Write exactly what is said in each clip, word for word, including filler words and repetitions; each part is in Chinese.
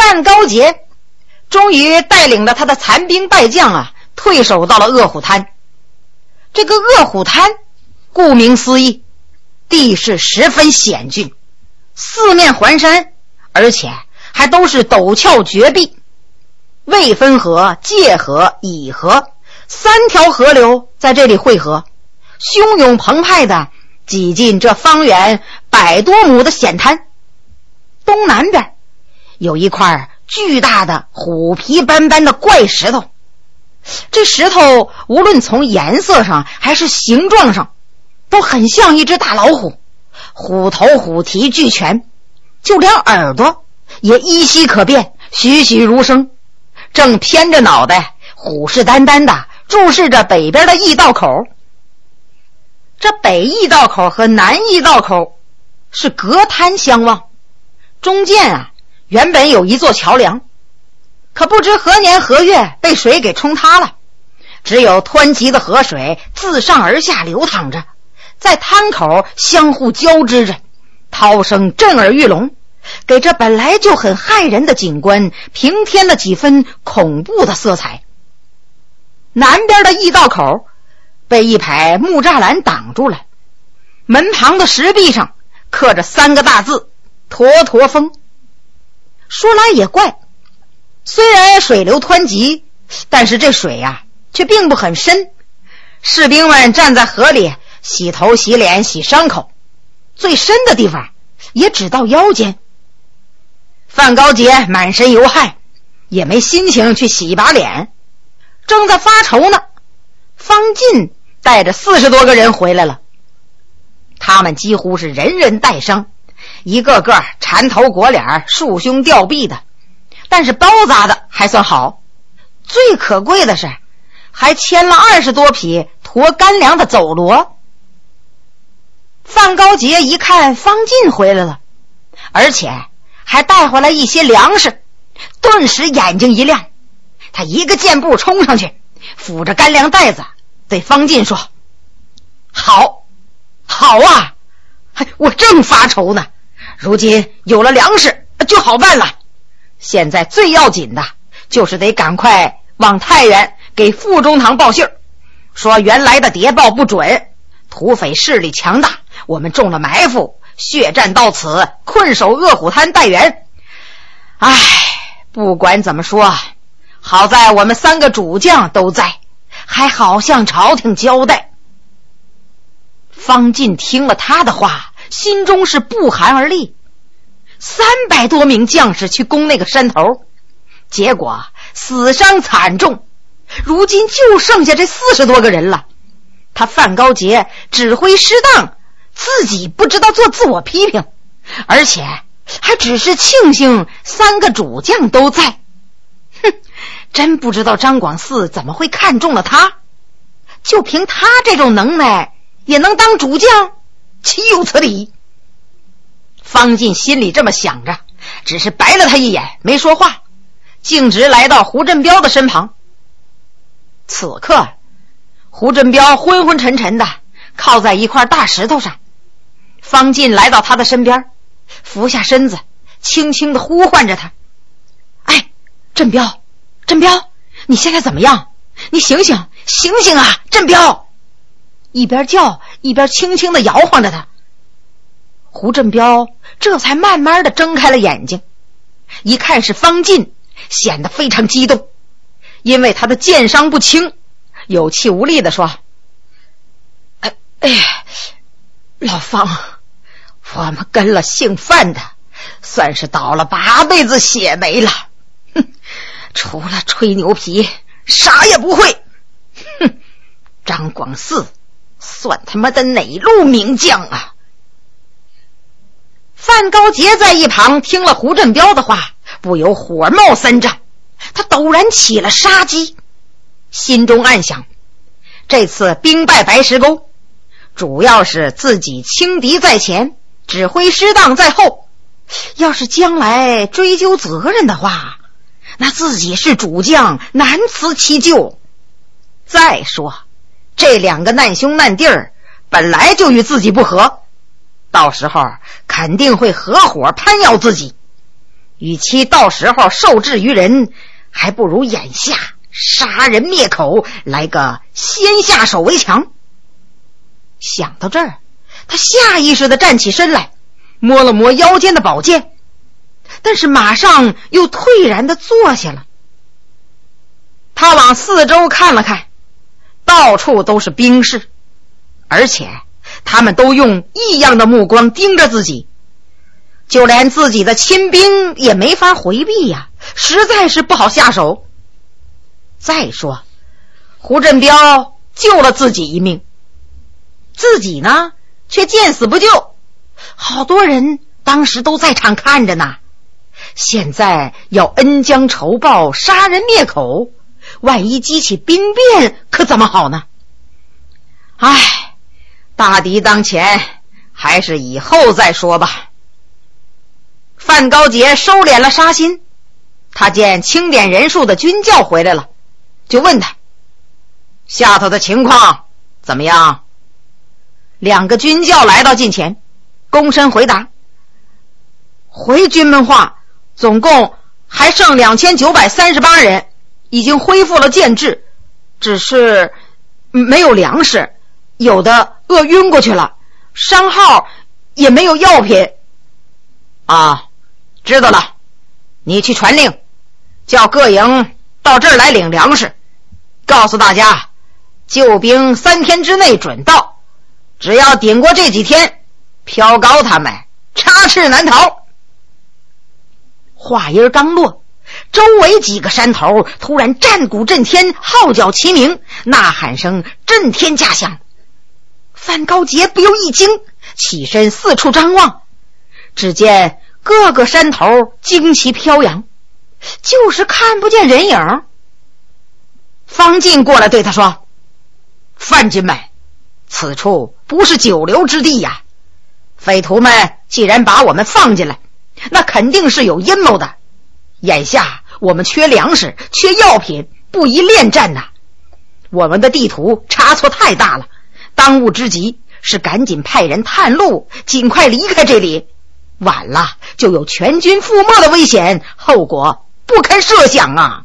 范高杰终于带领着他的残兵败将啊，退守到了恶虎滩。这个恶虎滩顾名思义，地势十分险峻，四面环山，而且还都是陡峭绝壁。渭分河、界河、沂河三条河流在这里汇合，汹涌澎湃的挤进这方圆百多亩的险滩。东南边有一块巨大的虎皮斑斑的怪石头，这石头无论从颜色上还是形状上都很像一只大老虎，虎头虎蹄俱全，就连耳朵也依稀可辨，栩栩如生，正偏着脑袋虎视眈眈地注视着北边的驿道口。这北驿道口和南驿道口是隔滩相望，中间啊原本有一座桥梁，可不知何年何月被水给冲塌了，只有湍急的河水自上而下流淌着，在滩口相互交织着，涛声震耳欲聋，给这本来就很骇人的景观平添了几分恐怖的色彩。南边的驿道口被一排木栅栏挡住了，门旁的石壁上刻着三个大字：沱沱风。说来也怪，虽然水流湍急，但是这水呀、啊、却并不很深，士兵们站在河里洗头洗脸洗伤口，最深的地方也只到腰间。范高杰满身油汗，也没心情去洗一把脸，正在发愁呢，方进带着四十多个人回来了。他们几乎是人人带伤，一个个缠头裹脸，束胸吊臂的，但是包扎的还算好。最可贵的是还牵了二十多匹驮干粮的走骡。范高杰一看方进回来了，而且还带回来一些粮食，顿时眼睛一亮，他一个箭步冲上去，扶着干粮袋子对方进说：好好啊，我正发愁呢，如今有了粮食就好办了，现在最要紧的就是得赶快往太原给副中堂报信儿，说原来的谍报不准，土匪势力强大，我们中了埋伏，血战到此，困守恶虎滩待援。唉，不管怎么说，好在我们三个主将都在，还好向朝廷交代。方进听了他的话，心中是不寒而栗。三百多名将士去攻那个山头，结果死伤惨重，如今就剩下这四十多个人了。他范高杰指挥失当，自己不知道做自我批评，而且还只是庆幸三个主将都在。哼，真不知道张广嗣怎么会看中了他，就凭他这种能耐也能当主将，岂有此理。方进心里这么想着，只是白了他一眼，没说话，径直来到胡振彪的身旁。此刻胡振彪昏昏沉沉的靠在一块大石头上，方进来到他的身边，俯下身子，轻轻地呼唤着他：哎，振彪，振彪，你现在怎么样？你醒醒，醒醒啊，振彪！一边叫一边轻轻地摇晃着他。胡振彪这才慢慢地睁开了眼睛，一看是方进，显得非常激动，因为他的箭伤不轻，有气无力地说：哎哎，老方，我们跟了姓范的，算是倒了八辈子血霉了，哼，除了吹牛皮啥也不会。哼，张广嗣算他妈的哪路名将啊？范高杰在一旁听了胡振彪的话，不由火冒三丈，他陡然起了杀机，心中暗想，这次兵败白石沟，主要是自己轻敌在前，指挥失当在后，要是将来追究责任的话，那自己是主将，难辞其咎。再说这两个难兄难弟儿本来就与自己不和，到时候肯定会合伙攀要自己， 与其到时候受制于人，还不如眼下杀人灭口，来个先下手为强。想到这儿，他下意识地站起身来，摸了摸腰间的宝剑，但是马上又退然地坐下了。他往四周看了看，到处都是兵士，而且他们都用异样的目光盯着自己，就连自己的亲兵也没法回避呀，实在是不好下手。再说胡振彪救了自己一命，自己呢却见死不救，好多人当时都在场看着呢。现在要恩将仇报，杀人灭口，万一激起兵变可怎么好呢？唉，大敌当前，还是以后再说吧。范高杰收敛了杀心，他见清点人数的军校回来了，就问他下头的情况怎么样。两个军校来到近前，躬身回答，回军们话，总共还剩两千九百三十八人，已经恢复了建制，只是没有粮食，有的饿晕过去了，伤号也没有药品。啊，知道了，你去传令，叫各营到这儿来领粮食，告诉大家救兵三天之内准到，只要顶过这几天，飘高他们插翅难逃。话音刚落，周围几个山头突然战鼓震天，号角齐鸣，呐喊声震天价响。范高杰不由一惊，起身四处张望，只见各个山头旌旗飘扬，就是看不见人影。方进过来对他说，范军们，此处不是久留之地呀，匪徒们既然把我们放进来，那肯定是有阴谋的。眼下我们缺粮食，缺药品，不宜恋战呐。我们的地图差错太大了，当务之急是赶紧派人探路，尽快离开这里，晚了就有全军覆没的危险，后果不堪设想啊。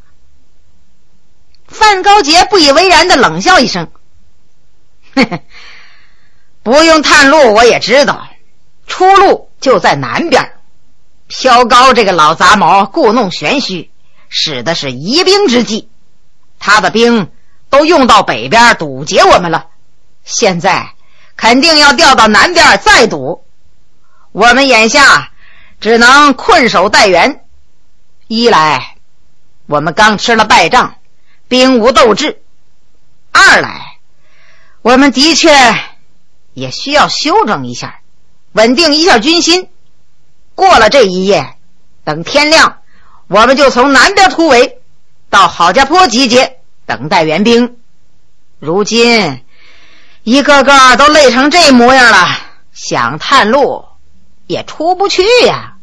范高杰不以为然地冷笑一声，呵呵，不用探路我也知道，出路就在南边。飘高这个老杂毛故弄玄虚，使的是疑兵之计，他的兵都用到北边堵截我们了，现在肯定要调到南边再堵，我们眼下只能困守待援。一来我们刚吃了败仗，兵无斗志；二来我们的确也需要休整一下，稳定一下军心。过了这一夜，等天亮，我们就从南边突围，到郝家坡集结，等待援兵。如今一个个都累成这模样了，想探路也出不去呀。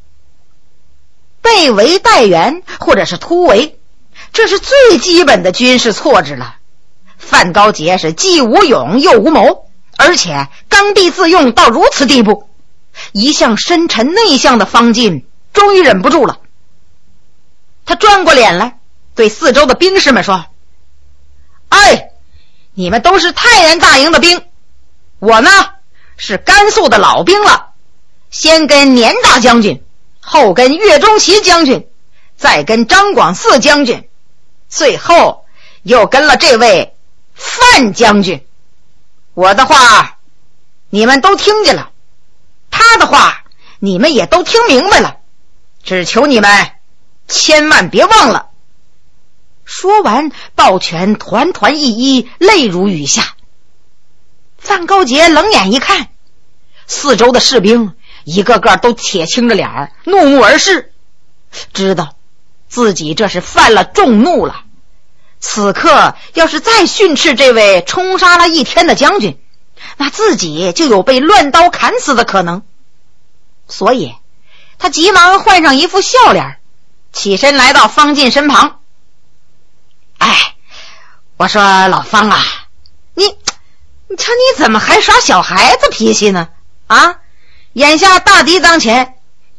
被围待援或者是突围，这是最基本的军事措置了。范高杰是既无勇又无谋，而且刚愎自用到如此地步，一向深沉内向的方进终于忍不住了，他转过脸来对四周的兵士们说，哎，你们都是泰原大营的兵，我呢是甘肃的老兵了，先跟年大将军，后跟岳钟琪将军，再跟张广嗣将军，最后又跟了这位范将军。我的话你们都听见了，他的话你们也都听明白了，只求你们千万别忘了。说完抱拳团团一一，泪如雨下。范高杰冷眼一看，四周的士兵一个个都铁青着脸，怒目而视，知道自己这是犯了众怒了。此刻要是再训斥这位冲杀了一天的将军，那自己就有被乱刀砍死的可能。所以他急忙换上一副笑脸，起身来到方进身旁。哎，我说老方啊，你你瞧你怎么还耍小孩子脾气呢？啊，眼下大敌当前，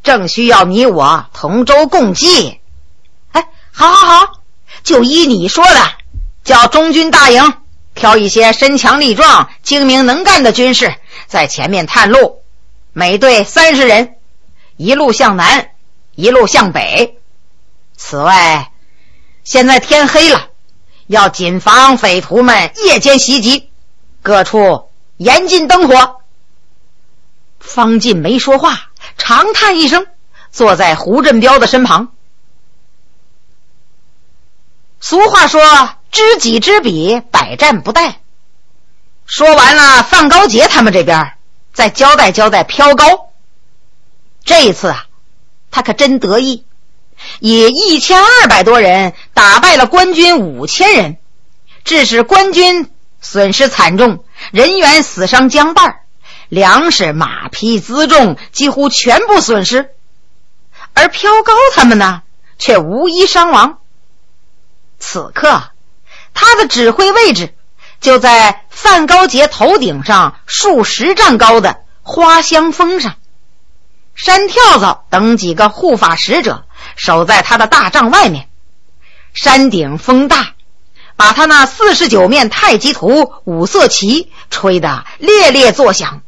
正需要你我同舟共济。哎，好好好，就依你说的，叫中军大营挑一些身强力壮、精明能干的军士在前面探路，每队三十人，一路向南，一路向北。此外，现在天黑了，要谨防匪徒们夜间袭击，各处严禁灯火。方进没说话，长叹一声，坐在胡振彪的身旁。俗话说，知己知彼，百战不殆。说完了范高杰他们这边，再交代交代飘高。这一次啊，他可真得意，以一千二百多人打败了官军五千人，致使官军损失惨重，人员死伤将半，粮食马匹辎重几乎全部损失。而飘高他们呢，却无一伤亡。此刻他的指挥位置就在范高杰头顶上数十丈高的花香峰上，山跳蚤等几个护法使者守在他的大帐外面。山顶风大，把他那四十九面太极图五色旗吹得烈烈作响。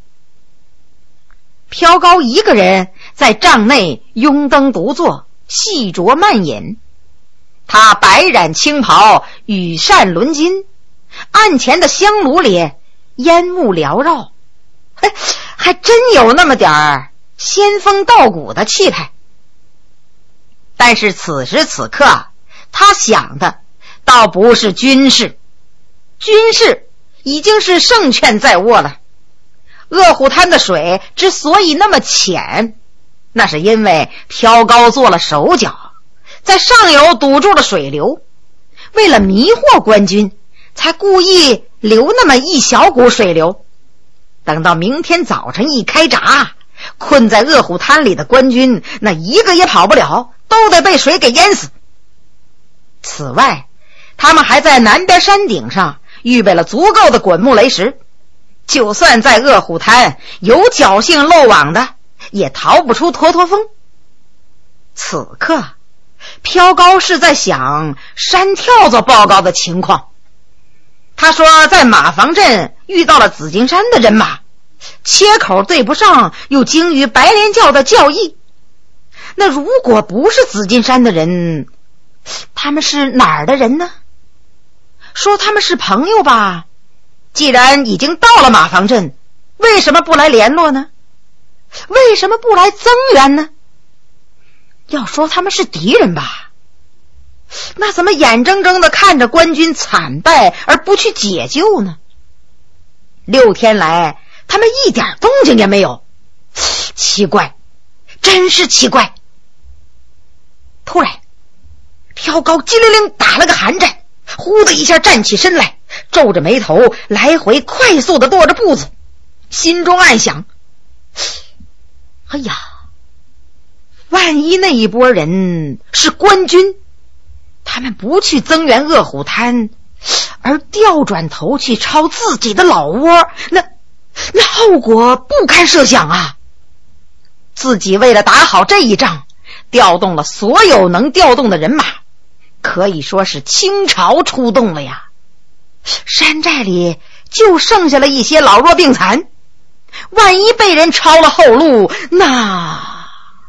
飘高一个人在帐内拥灯独坐，细酌慢饮。他白染青袍，羽扇纶巾，案前的香炉里烟雾缭绕，嘿，还真有那么点儿仙风道骨的气派。但是此时此刻，他想的倒不是军事，军事已经是胜券在握了。鄂虎滩的水之所以那么浅，那是因为飘高做了手脚，在上游堵住了水流，为了迷惑官军，才故意留那么一小股水流。等到明天早晨一开闸，困在鄂虎滩里的官军那一个也跑不了，都得被水给淹死。此外，他们还在南边山顶上预备了足够的滚木雷石，就算在鄂虎滩有侥幸漏网的，也逃不出沱沱风。此刻飘高是在想山跳蚤报告的情况。他说在马房镇遇到了紫金山的人马，切口对不上，又精于白莲教的教义。那如果不是紫金山的人，他们是哪儿的人呢？说他们是朋友吧，既然已经到了马房镇，为什么不来联络呢？为什么不来增援呢？要说他们是敌人吧，那怎么眼睁睁地看着官军惨败而不去解救呢？六天来他们一点动静也没有，奇怪，真是奇怪。突然飘高机灵灵打了个寒战，呼的一下站起身来，皱着眉头来回快速地踱着步子，心中暗想，哎呀，万一那一波人是官军，他们不去增援鄂虎滩，而调转头去抄自己的老窝，那那后果不堪设想啊！自己为了打好这一仗，调动了所有能调动的人马，可以说是倾巢出动了呀。山寨里就剩下了一些老弱病残，万一被人抄了后路，那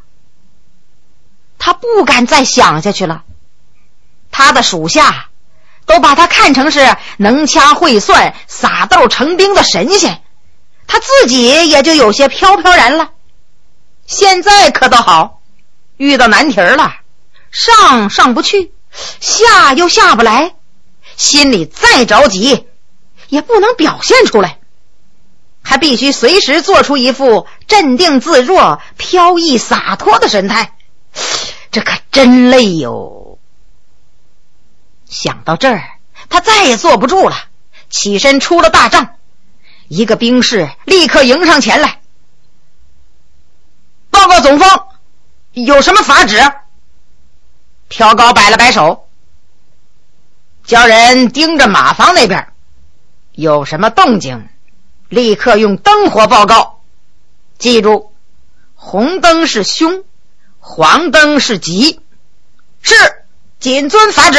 他不敢再想下去了。他的属下都把他看成是能掐会算、撒豆成兵的神仙，他自己也就有些飘飘然了。现在可倒好，遇到难题了，上上不去，下又下不来，心里再着急也不能表现出来，还必须随时做出一副镇定自若、飘逸洒脱的神态，这可真累哟。想到这儿，他再也坐不住了，起身出了大帐，一个兵士立刻迎上前来，报告总锋，有什么法旨？飘高摆了摆手，叫人盯着马房那边，有什么动静立刻用灯火报告，记住，红灯是凶， 黄灯是急。是，谨遵法旨。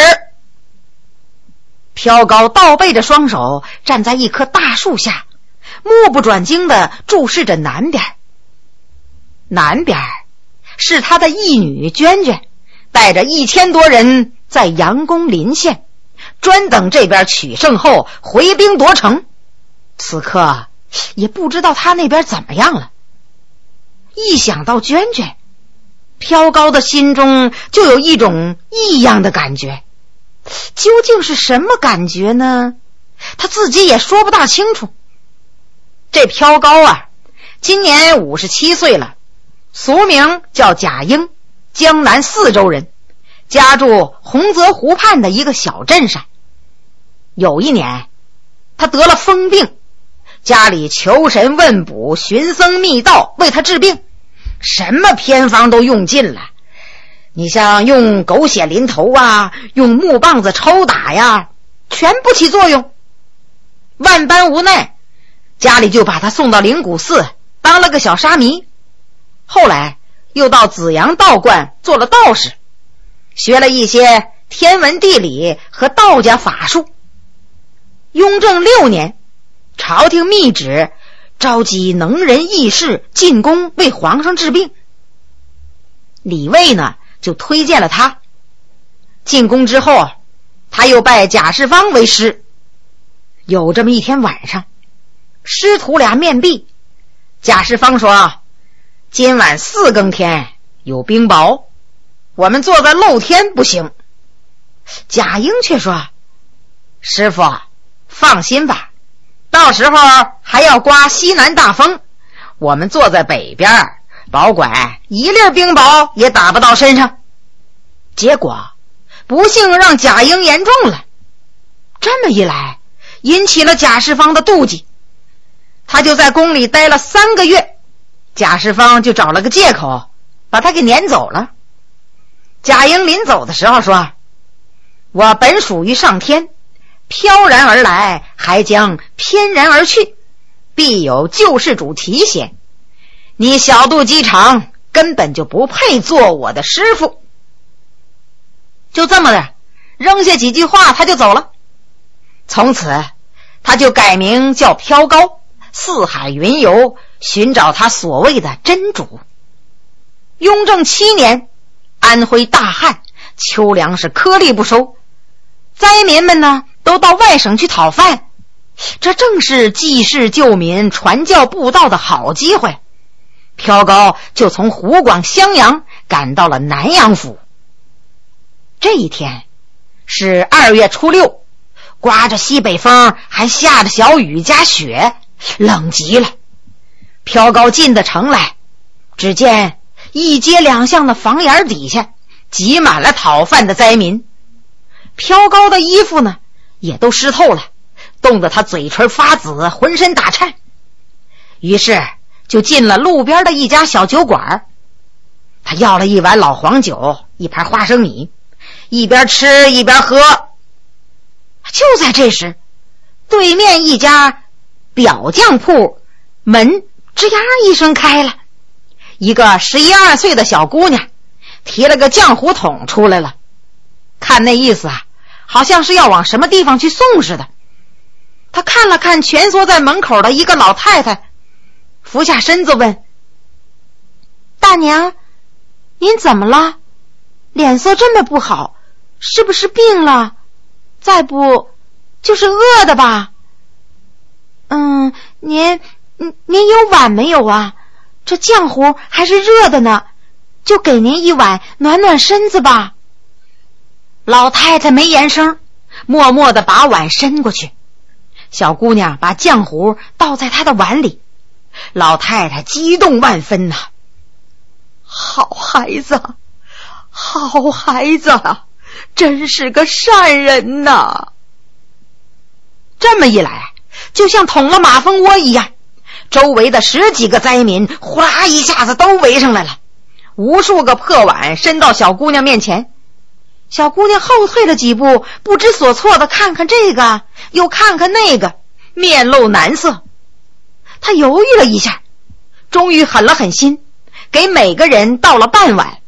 飘高倒背着双手，站在一棵大树下，目不转睛地注视着南边。南边是他的义女娟娟，带着一千多人在杨公临县，专等这边取胜后回兵夺城。此刻也不知道他那边怎么样了。一想到娟娟，飘高的心中就有一种异样的感觉。究竟是什么感觉呢？他自己也说不大清楚。这飘高啊，今年五十七岁了，俗名叫贾英，江南四州人，家住洪泽湖畔的一个小镇上。有一年他得了疯病，家里求神问卜，寻僧觅道为他治病，什么偏方都用尽了。你像用狗血淋头啊，用木棒子抽打呀，全不起作用。万般无奈，家里就把他送到灵谷寺当了个小沙弥，后来又到紫阳道观做了道士，学了一些天文地理和道家法术。雍正六年，朝廷密旨召集能人异士进宫为皇上治病。李卫呢就推荐了他。进宫之后，他又拜贾世芳为师。有这么一天晚上，师徒俩面壁，贾世芳说，今晚四更天有冰雹，我们坐在露天不行。贾英却说，师傅放心吧，到时候还要刮西南大风，我们坐在北边，保管一粒冰雹也打不到身上。结果不幸让贾英言中了，这么一来引起了贾世芳的妒忌。他就在宫里待了三个月，贾世芳就找了个借口把他给撵走了。贾英临走的时候说，我本属于上天，飘然而来，还将翩然而去，必有救世主提携，你小肚鸡肠，根本就不配做我的师傅。就这么的扔下几句话，他就走了。从此他就改名叫飘高，四海云游，寻找他所谓的真主。雍正七年，安徽大旱，秋粮是颗粒不收，灾民们呢都到外省去讨饭，这正是济世救民、传教布道的好机会。飘高就从湖广襄阳赶到了南阳府。这一天是二月初六，刮着西北风，还下着小雨加雪，冷极了。飘高进的城来，只见一街两巷的房檐底下挤满了讨饭的灾民。飘高的衣服呢也都湿透了，冻得他嘴唇发紫，浑身打颤。于是就进了路边的一家小酒馆，他要了一碗老黄酒，一盘花生米，一边吃一边喝。就在这时，对面一家表匠铺门吱呀一声开了，一个十一二岁的小姑娘提了个浆糊桶出来了，看那意思啊，好像是要往什么地方去送似的。他看了看蜷缩在门口的一个老太太，俯下身子问，大娘，您怎么了？脸色这么不好，是不是病了？再不就是饿的吧？嗯，您您有碗没有啊？这浆糊还是热的呢，就给您一碗暖暖身子吧。老太太没言声，默默地把碗伸过去。小姑娘把浆糊倒在她的碗里，老太太激动万分呐、啊、好孩子，好孩子，真是个善人呐！这么一来，就像捅了马蜂窝一样，周围的十几个灾民呼啦一下子都围上来了，无数个破碗伸到小姑娘面前。小姑娘后退了几步，不知所措的看看这个又看看那个，面露难色。她犹豫了一下，终于狠了狠心，给每个人倒了半碗，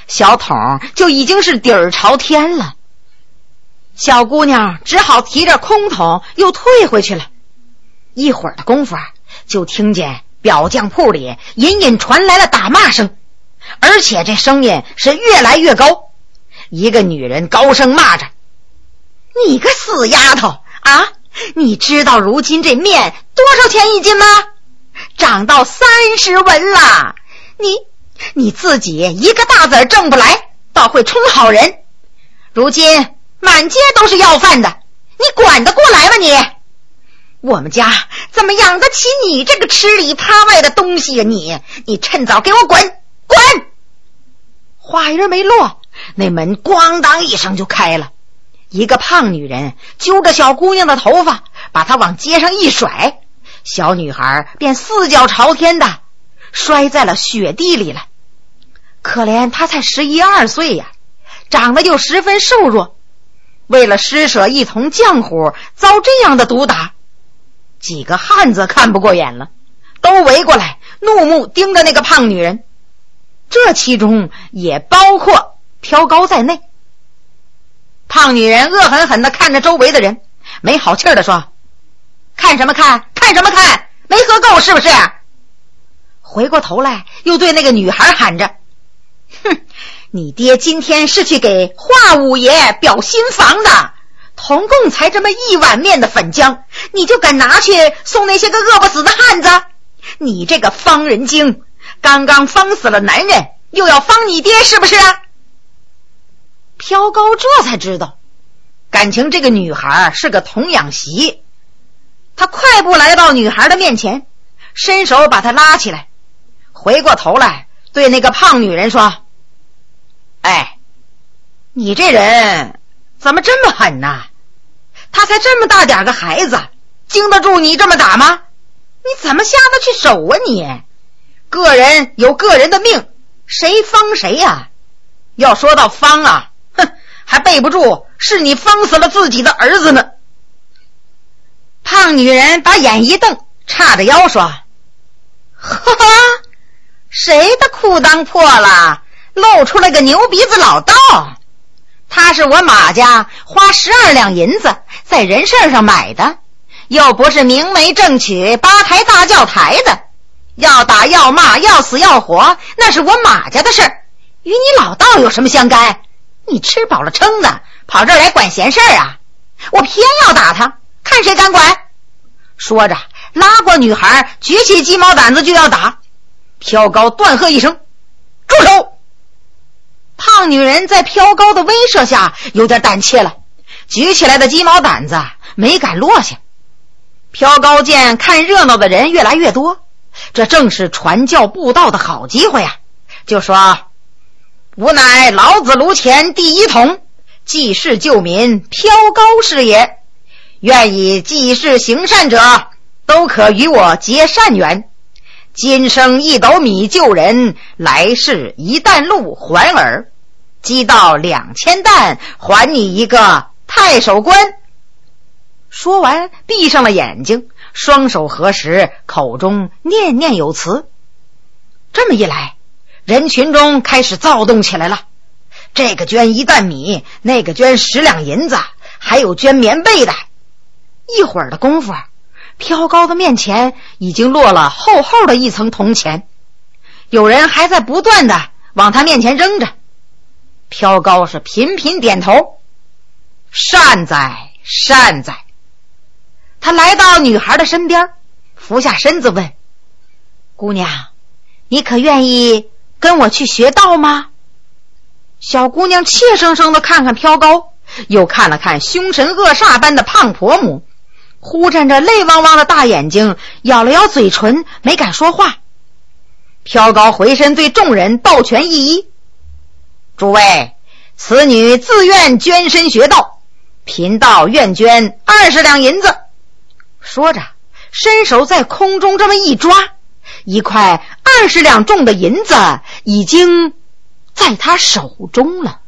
小桶就已经是底儿朝天了。小姑娘只好提着空桶又退回去了。一会儿的功夫啊，就听见表匠铺里隐隐传来了打骂声，而且这声音是越来越高。一个女人高声骂着：你个死丫头啊，你知道如今这面多少钱一斤吗？涨到三十文了，你你自己一个大子挣不来，倒会充好人。如今满街都是要饭的，你管得过来吗你？我们家怎么养得起你这个吃里扒外的东西啊你？你趁早给我滚滚！话音没落，那门咣当一声就开了。一个胖女人揪着小姑娘的头发，把她往街上一甩，小女孩便四脚朝天的摔在了雪地里了。可怜她才十一二岁呀、啊，长得又十分瘦弱，为了施舍一同浆糊遭这样的毒打，几个汉子看不过眼了，都围过来怒目盯着那个胖女人，这其中也包括飘高在内。胖女人恶狠狠地看着周围的人，没好气儿地说：看什么看，看什么看，没喝够是不是？回过头来又对那个女孩喊着：哼，你爹今天是去给华五爷表新房的，同共才这么一碗面的粉浆，你就敢拿去送那些个饿不死的汉子？你这个方人精，刚刚方死了男人，又要方你爹是不是啊？飘高这才知道，感情这个女孩是个童养媳。他快步来到女孩的面前，伸手把她拉起来，回过头来对那个胖女人说：哎，你这人怎么这么狠呐？他才这么大点个孩子，经得住你这么打吗？你怎么下得去手啊你？个人有个人的命，谁方谁呀、啊？要说到方啊，哼，还背不住是你方死了自己的儿子呢。胖女人把眼一瞪，叉着腰说：哈哈，谁的裤裆破了，露出了个牛鼻子老道？他是我马家花十二两银子在人事上买的，又不是明媒正娶八抬大轿抬的，要打要骂要死要活，那是我马家的事儿，与你老道有什么相干？你吃饱了撑的跑这儿来管闲事儿啊？我偏要打他，看谁敢管！说着拉过女孩，举起鸡毛掸子就要打。飘高断喝一声：住手！胖女人在飘高的威慑下有点胆怯了，举起来的鸡毛掸子没敢落下。飘高见看热闹的人越来越多，这正是传教布道的好机会啊，就说：吾乃老子炉前第一统，济世救民飘高是也，愿以济世行善者都可与我结善缘，今生一斗米救人，来世一担路还耳，积到两千担，还你一个太守官。说完闭上了眼睛，双手合十，口中念念有词。这么一来，人群中开始躁动起来了，这个捐一担米，那个捐十两银子，还有捐棉被的。一会儿的功夫，飘高的面前已经落了厚厚的一层铜钱，有人还在不断的往他面前扔着。飘高是频频点头：善哉善哉。他来到女孩的身边，俯下身子问：姑娘，你可愿意跟我去学道吗？小姑娘怯生生地看看飘高，又看了看凶神恶煞般的胖婆母，忽沾着泪汪汪的大眼睛，咬了咬嘴唇，没敢说话。飘高回身对众人抱拳一揖：诸位，此女自愿捐身学道，贫道愿捐二十两银子。说着伸手在空中这么一抓，一块二十两重的银子已经在他手中了。